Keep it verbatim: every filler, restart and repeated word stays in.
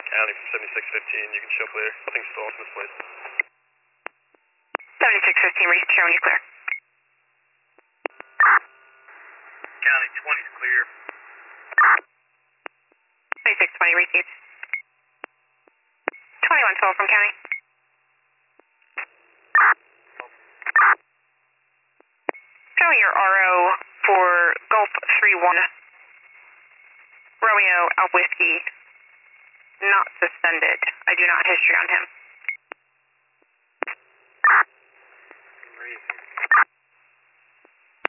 County from seventy-six fifteen, you can show clear. Nothing stalls in this place. seventy-six fifteen, reach show when you're clear. County twenty is clear. twenty-six twenty, received. twenty-one twelve from County. Show your R O for Gulf three one. Romeo Alpha Whiskey, not suspended. I do not history on him.